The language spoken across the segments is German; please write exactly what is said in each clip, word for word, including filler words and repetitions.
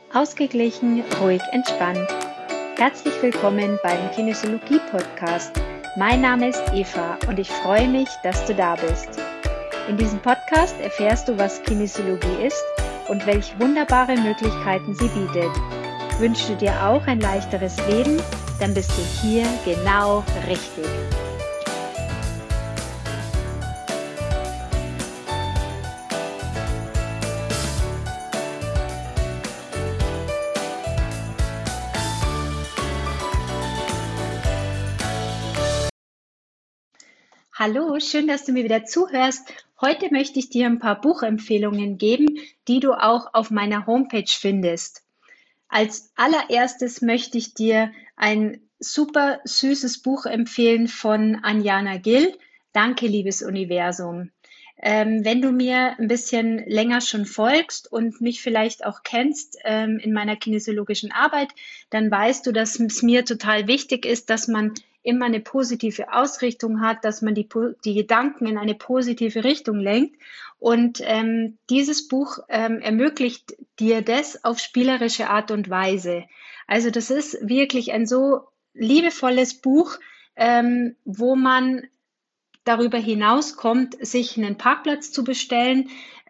Ausgeglichen, ruhig, entspannt. Herzlich willkommen beim Kinesiologie-Podcast. Mein Name ist Eva und ich freue mich, dass du da bist. In diesem Podcast erfährst du, was Kinesiologie ist und welche wunderbare Möglichkeiten sie bietet. Wünschst du dir auch ein leichteres Leben? Dann bist du hier genau richtig. Hallo, schön, dass du mir wieder zuhörst. Heute möchte ich dir ein paar Buchempfehlungen geben, die du auch auf meiner Homepage findest. Als allererstes möchte ich dir ein super süßes Buch empfehlen von Anjana Gill. Danke, liebes Universum. Ähm, wenn du mir ein bisschen länger schon folgst und mich vielleicht auch kennst ähm, in meiner kinesiologischen Arbeit, dann weißt du, dass es mir total wichtig ist, dass man immer eine positive Ausrichtung hat, dass man die, die Gedanken in eine positive Richtung lenkt. Und ähm, dieses Buch ähm, ermöglicht dir das auf spielerische Art und Weise. Also das ist wirklich ein so liebevolles Buch, ähm, wo man darüber hinauskommt, sich einen Parkplatz zu bestellen,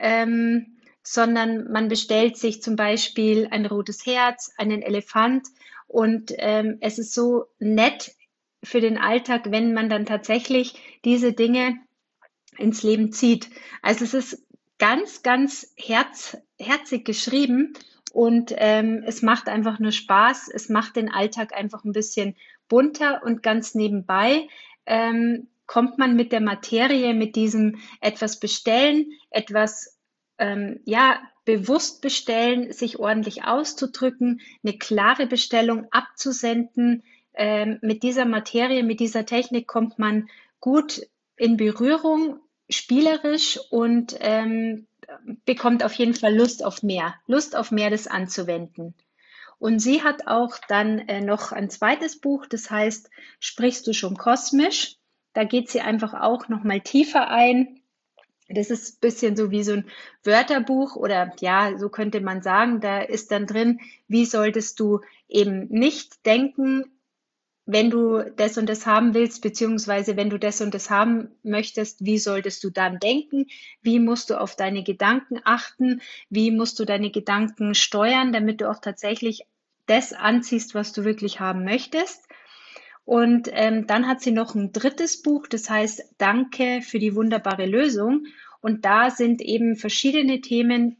ähm, sondern man bestellt sich zum Beispiel ein rotes Herz, einen Elefant und ähm, es ist so nett für den Alltag, wenn man dann tatsächlich diese Dinge ins Leben zieht. Also es ist ganz, ganz herz, herzig geschrieben und ähm, es macht einfach nur Spaß. Es macht den Alltag einfach ein bisschen bunter und ganz nebenbei ähm, kommt man mit der Materie, mit diesem etwas bestellen, etwas ähm, ja bewusst bestellen, sich ordentlich auszudrücken, eine klare Bestellung abzusenden. Ähm, mit dieser Materie, mit dieser Technik kommt man gut in Berührung, spielerisch und ähm, bekommt auf jeden Fall Lust auf mehr, Lust auf mehr, das anzuwenden. Und sie hat auch dann äh, noch ein zweites Buch, das heißt, sprichst du schon kosmisch? Da geht sie einfach auch noch mal tiefer ein. Das ist ein bisschen so wie so ein Wörterbuch oder ja, so könnte man sagen. Da ist dann drin, wie solltest du eben nicht denken, wenn du das und das haben willst, beziehungsweise wenn du das und das haben möchtest, wie solltest du dann denken? Wie musst du auf deine Gedanken achten? Wie musst du deine Gedanken steuern, damit du auch tatsächlich das anziehst, was du wirklich haben möchtest? Und ähm, dann hat sie noch ein drittes Buch, das heißt Danke für die wunderbare Lösung. Und da sind eben verschiedene Themen,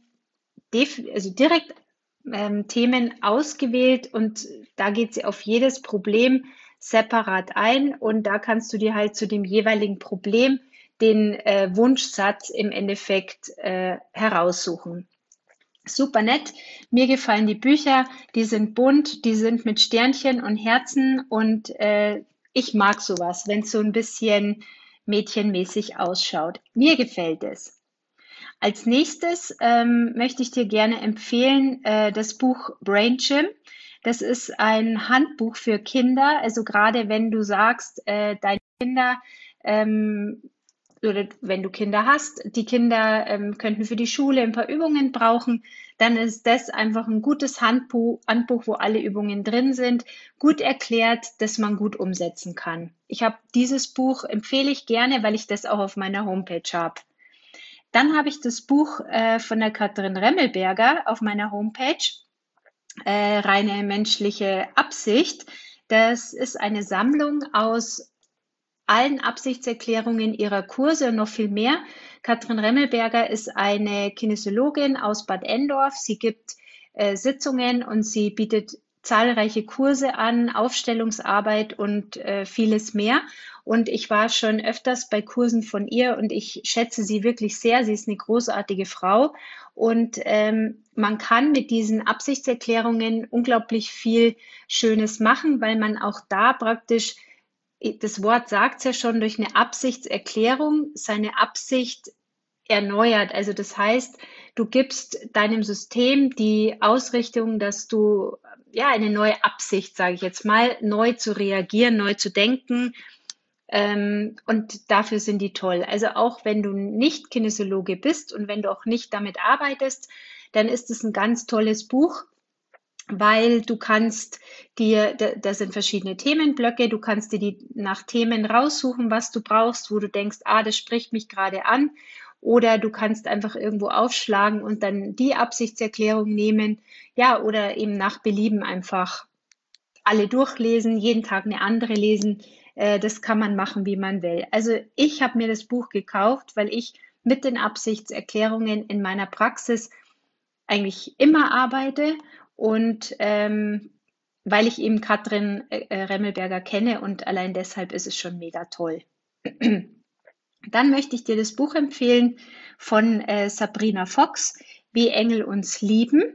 also direkt ähm, Themen ausgewählt und da geht sie auf jedes Problem separat ein und da kannst du dir halt zu dem jeweiligen Problem den äh, Wunschsatz im Endeffekt äh, heraussuchen. Super nett. Mir gefallen die Bücher, die sind bunt, die sind mit Sternchen und Herzen und äh, ich mag sowas, wenn es so ein bisschen mädchenmäßig ausschaut. Mir gefällt es. Als nächstes ähm, möchte ich dir gerne empfehlen äh, das Buch Brain Gym. Das ist ein Handbuch für Kinder. Also gerade wenn du sagst, äh, deine Kinder ähm, oder wenn du Kinder hast, die Kinder ähm, könnten für die Schule ein paar Übungen brauchen, dann ist das einfach ein gutes Handbuch, Handbuch, wo alle Übungen drin sind, gut erklärt, dass man gut umsetzen kann. Ich habe dieses Buch, empfehle ich gerne, weil ich das auch auf meiner Homepage habe. Dann habe ich das Buch äh, von der Katrin Remmelberger auf meiner Homepage, äh, Reine menschliche Absicht. Das ist eine Sammlung aus allen Absichtserklärungen ihrer Kurse und noch viel mehr. Katrin Remmelberger ist eine Kinesiologin aus Bad Endorf. Sie gibt äh, Sitzungen und sie bietet zahlreiche Kurse an, Aufstellungsarbeit und äh, vieles mehr. Und ich war schon öfters bei Kursen von ihr und ich schätze sie wirklich sehr. Sie ist eine großartige Frau und ähm, man kann mit diesen Absichtserklärungen unglaublich viel Schönes machen, weil man auch da praktisch, das Wort sagt es ja schon, durch eine Absichtserklärung seine Absicht erneuert. Also das heißt, du gibst deinem System die Ausrichtung, dass du ja eine neue Absicht, sage ich jetzt mal, neu zu reagieren, neu zu denken. Ähm, und dafür sind die toll. Also auch wenn du nicht Kinesiologe bist und wenn du auch nicht damit arbeitest, dann ist es ein ganz tolles Buch, weil du kannst dir, da, da sind verschiedene Themenblöcke, du kannst dir die nach Themen raussuchen, was du brauchst, wo du denkst, ah, das spricht mich gerade an. Oder du kannst einfach irgendwo aufschlagen und dann die Absichtserklärung nehmen. Ja, oder eben nach Belieben einfach alle durchlesen, jeden Tag eine andere lesen. Äh, das kann man machen, wie man will. Also ich habe mir das Buch gekauft, weil ich mit den Absichtserklärungen in meiner Praxis eigentlich immer arbeite und ähm, weil ich eben Katrin äh, Remmelberger kenne und allein deshalb ist es schon mega toll. Dann möchte ich dir das Buch empfehlen von äh, Sabrina Fox, Wie Engel uns lieben.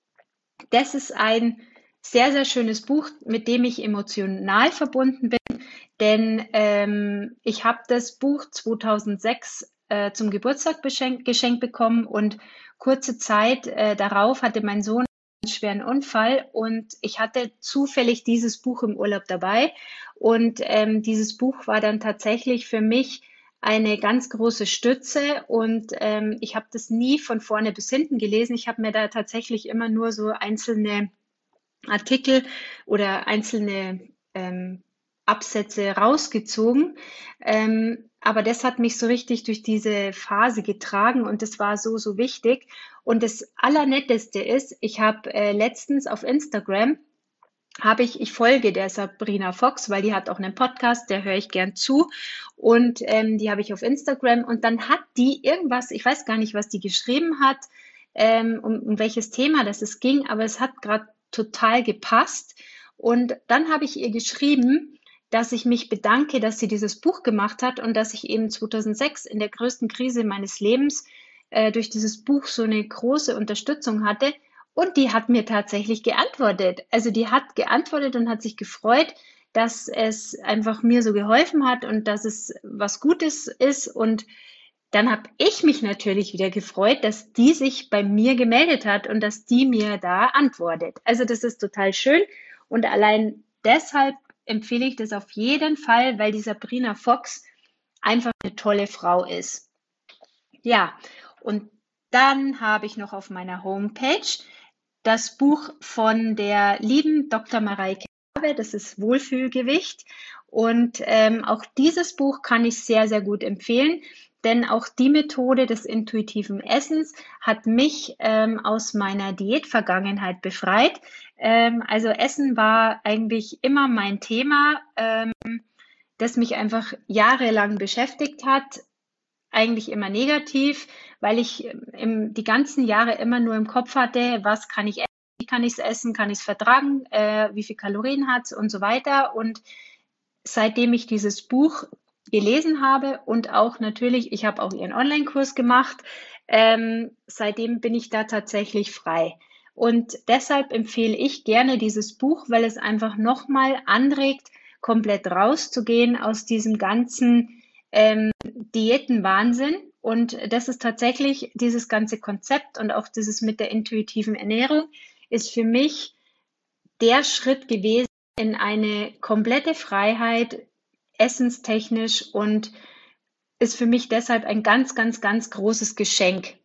Das ist ein sehr, sehr schönes Buch, mit dem ich emotional verbunden bin, denn ähm, ich habe das Buch zweitausendsechs äh, zum Geburtstag beschenkt, geschenkt bekommen und kurze Zeit äh, darauf hatte mein Sohn einen schweren Unfall und ich hatte zufällig dieses Buch im Urlaub dabei und ähm, dieses Buch war dann tatsächlich für mich eine ganz große Stütze und ähm, ich habe das nie von vorne bis hinten gelesen. Ich habe mir da tatsächlich immer nur so einzelne Artikel oder einzelne ähm, Absätze rausgezogen. Ähm, aber das hat mich so richtig durch diese Phase getragen und das war so, so wichtig. Und das Allernetteste ist, ich habe äh, letztens auf Instagram habe ich, ich folge der Sabrina Fox, weil die hat auch einen Podcast, der höre ich gern zu. Und ähm, die habe ich auf Instagram. Und dann hat die irgendwas, ich weiß gar nicht, was die geschrieben hat, ähm, um, um welches Thema das es ging, aber es hat gerade total gepasst. Und dann habe ich ihr geschrieben, dass ich mich bedanke, dass sie dieses Buch gemacht hat und dass ich eben zweitausendsechs in der größten Krise meines Lebens äh, durch dieses Buch so eine große Unterstützung hatte. Und die hat mir tatsächlich geantwortet. Also die hat geantwortet und hat sich gefreut, dass es einfach mir so geholfen hat und dass es was Gutes ist. Und dann habe ich mich natürlich wieder gefreut, dass die sich bei mir gemeldet hat und dass die mir da antwortet. Also das ist total schön. Und allein deshalb empfehle ich das auf jeden Fall, weil die Sabrina Fox einfach eine tolle Frau ist. Ja, und dann habe ich noch auf meiner Homepage das Buch von der lieben Doktor Mareike Rabe, das ist Wohlfühlgewicht. Und ähm, auch dieses Buch kann ich sehr, sehr gut empfehlen, denn auch die Methode des intuitiven Essens hat mich ähm, aus meiner Diätvergangenheit befreit. Ähm, also Essen war eigentlich immer mein Thema, ähm, das mich einfach jahrelang beschäftigt hat, eigentlich immer negativ, weil ich im, die ganzen Jahre immer nur im Kopf hatte, was kann ich essen, wie kann ich es essen, kann ich es vertragen, äh, wie viel Kalorien hat es und so weiter. Und seitdem ich dieses Buch gelesen habe und auch natürlich, ich habe auch ihren Online-Kurs gemacht, ähm, seitdem bin ich da tatsächlich frei. Und deshalb empfehle ich gerne dieses Buch, weil es einfach nochmal anregt, komplett rauszugehen aus diesem ganzen ähm, Diätenwahnsinn. Und das ist tatsächlich dieses ganze Konzept und auch dieses mit der intuitiven Ernährung ist für mich der Schritt gewesen in eine komplette Freiheit, essenstechnisch und ist für mich deshalb ein ganz, ganz, ganz großes Geschenk.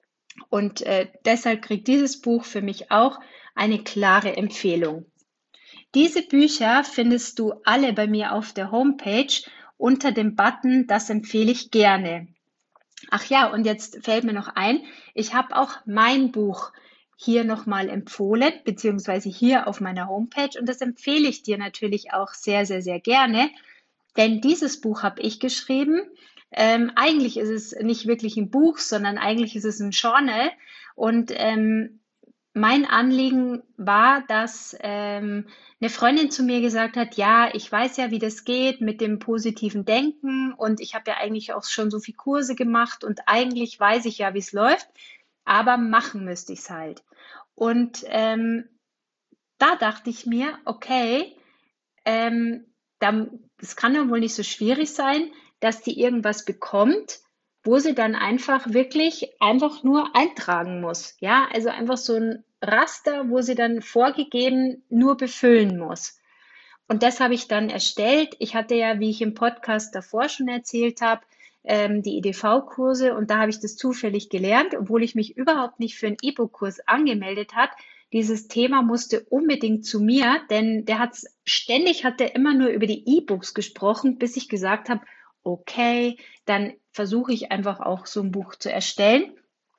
Und äh, deshalb kriegt dieses Buch für mich auch eine klare Empfehlung. Diese Bücher findest du alle bei mir auf der Homepage unter dem Button, das empfehle ich gerne. Ach ja, und jetzt fällt mir noch ein, ich habe auch mein Buch hier nochmal empfohlen, beziehungsweise hier auf meiner Homepage und das empfehle ich dir natürlich auch sehr, sehr, sehr gerne, denn dieses Buch habe ich geschrieben. Ähm, eigentlich ist es nicht wirklich ein Buch, sondern eigentlich ist es ein Journal und ähm, mein Anliegen war, dass ähm, eine Freundin zu mir gesagt hat, ja, ich weiß ja, wie das geht mit dem positiven Denken und ich habe ja eigentlich auch schon so viele Kurse gemacht und eigentlich weiß ich ja, wie es läuft, aber machen müsste ich es halt. Und ähm, da dachte ich mir, okay, ähm, dann, es kann ja wohl nicht so schwierig sein, dass die irgendwas bekommt, wo sie dann einfach wirklich einfach nur eintragen muss. Ja, also einfach so ein Raster, wo sie dann vorgegeben nur befüllen muss. Und das habe ich dann erstellt. Ich hatte ja, wie ich im Podcast davor schon erzählt habe, ähm, die E D V-Kurse und da habe ich das zufällig gelernt, obwohl ich mich überhaupt nicht für einen E-Book-Kurs angemeldet hat, dieses Thema musste unbedingt zu mir, denn der hat ständig hat er immer nur über die E-Books gesprochen, bis ich gesagt habe, okay, dann versuche ich einfach auch so ein Buch zu erstellen.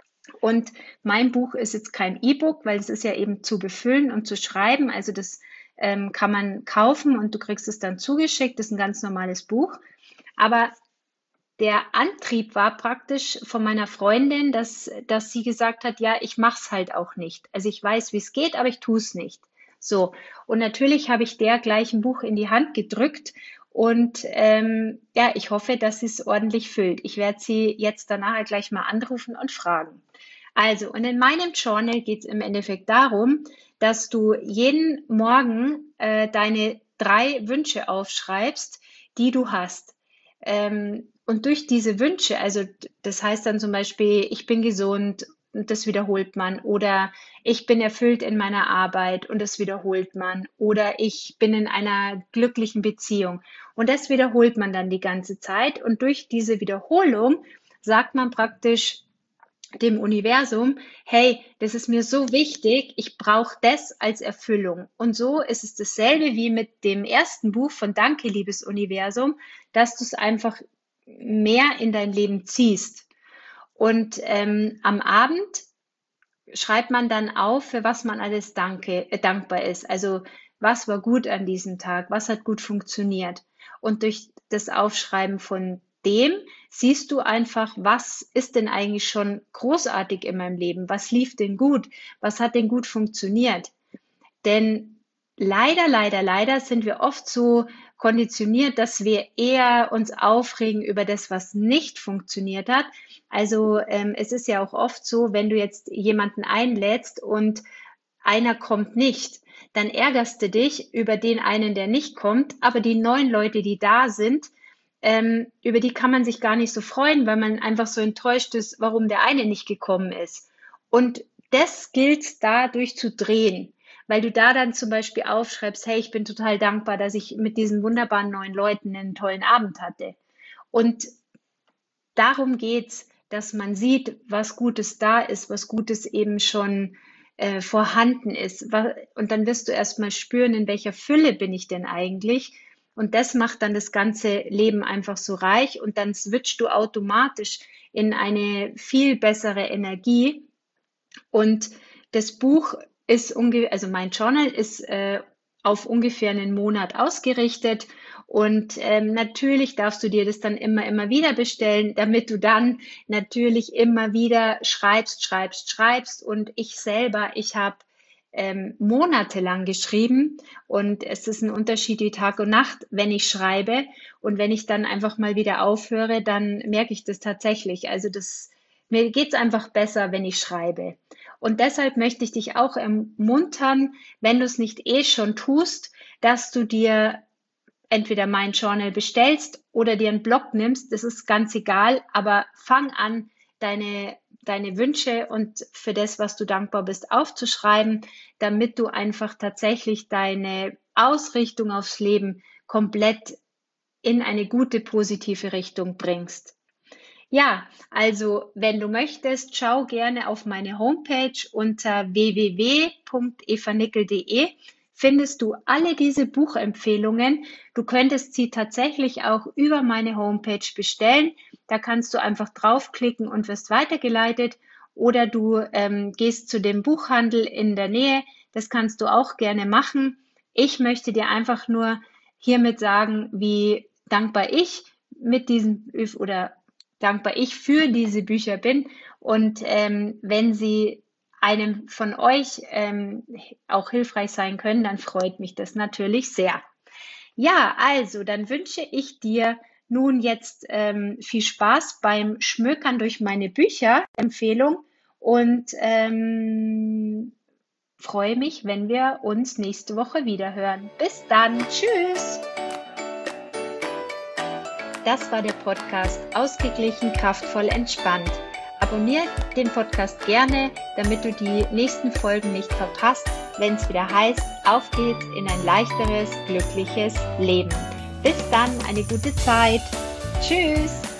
Und mein Buch ist jetzt kein E-Book, weil es ist ja eben zu befüllen und zu schreiben. Also das ähm, kann man kaufen und du kriegst es dann zugeschickt. Das ist ein ganz normales Buch. Aber der Antrieb war praktisch von meiner Freundin, dass, dass sie gesagt hat, ja, ich mache es halt auch nicht. Also ich weiß, wie es geht, aber ich tue es nicht. So, und natürlich habe ich der gleich ein Buch in die Hand gedrückt und ähm, ja, ich hoffe, dass sie es ordentlich füllt. Ich werde sie jetzt danach gleich mal anrufen und fragen. Also, und in meinem Journal geht es im Endeffekt darum, dass du jeden Morgen äh, deine drei Wünsche aufschreibst, die du hast. Ähm, und durch diese Wünsche, also das heißt dann zum Beispiel, ich bin gesund, und das wiederholt man, oder ich bin erfüllt in meiner Arbeit und das wiederholt man, oder ich bin in einer glücklichen Beziehung und das wiederholt man dann die ganze Zeit und durch diese Wiederholung sagt man praktisch dem Universum, hey, das ist mir so wichtig, ich brauche das als Erfüllung. Und so ist es dasselbe wie mit dem ersten Buch von Danke, liebes Universum, dass du es einfach mehr in dein Leben ziehst. Und ähm, am Abend schreibt man dann auf, für was man alles danke, äh, dankbar ist. Also was war gut an diesem Tag, was hat gut funktioniert. Und durch das Aufschreiben von dem siehst du einfach, was ist denn eigentlich schon großartig in meinem Leben? Was lief denn gut? Was hat denn gut funktioniert? Denn leider, leider, leider sind wir oft so konditioniert, dass wir eher uns aufregen über das, was nicht funktioniert hat. Also ähm, es ist ja auch oft so, wenn du jetzt jemanden einlädst und einer kommt nicht, dann ärgerst du dich über den einen, der nicht kommt, aber die neun Leute, die da sind, ähm, über die kann man sich gar nicht so freuen, weil man einfach so enttäuscht ist, warum der eine nicht gekommen ist. Und das gilt dadurch zu drehen, weil du da dann zum Beispiel aufschreibst, hey, ich bin total dankbar, dass ich mit diesen wunderbaren neuen Leuten einen tollen Abend hatte. Und darum geht's, dass man sieht, was Gutes da ist, was Gutes eben schon äh, vorhanden ist. Und dann wirst du erstmal spüren, in welcher Fülle bin ich denn eigentlich. Und das macht dann das ganze Leben einfach so reich und dann switchst du automatisch in eine viel bessere Energie. Und das Buch ist ungefähr, also mein Journal ist äh, auf ungefähr einen Monat ausgerichtet. Und ähm, natürlich darfst du dir das dann immer, immer wieder bestellen, damit du dann natürlich immer wieder schreibst, schreibst, schreibst. Und ich selber, ich habe ähm, monatelang geschrieben und es ist ein Unterschied wie Tag und Nacht, wenn ich schreibe. Und wenn ich dann einfach mal wieder aufhöre, dann merke ich das tatsächlich. Also das, mir geht's einfach besser, wenn ich schreibe. Und deshalb möchte ich dich auch ermuntern, wenn du es nicht eh schon tust, dass du dir entweder mein Journal bestellst oder dir einen Blog nimmst, das ist ganz egal, aber fang an, deine, deine Wünsche und für das, was du dankbar bist, aufzuschreiben, damit du einfach tatsächlich deine Ausrichtung aufs Leben komplett in eine gute, positive Richtung bringst. Ja, also wenn du möchtest, schau gerne auf meine Homepage unter w w w punkt eva nickel punkt de. Findest du alle diese Buchempfehlungen. Du könntest sie tatsächlich auch über meine Homepage bestellen. Da kannst du einfach draufklicken und wirst weitergeleitet. Oder du ähm, gehst zu dem Buchhandel in der Nähe. Das kannst du auch gerne machen. Ich möchte dir einfach nur hiermit sagen, wie dankbar ich mit diesen oder dankbar ich für diese Bücher bin. Und ähm, wenn sie einem von euch ähm, auch hilfreich sein können, dann freut mich das natürlich sehr. Ja, also dann wünsche ich dir nun jetzt ähm, viel Spaß beim Schmökern durch meine Bücherempfehlung und ähm, freue mich, wenn wir uns nächste Woche wieder hören. Bis dann, tschüss! Das war der Podcast Ausgeglichen, kraftvoll, entspannt. Abonniere den Podcast gerne, damit du die nächsten Folgen nicht verpasst, wenn es wieder heißt, auf geht's in ein leichteres, glückliches Leben. Bis dann, eine gute Zeit. Tschüss!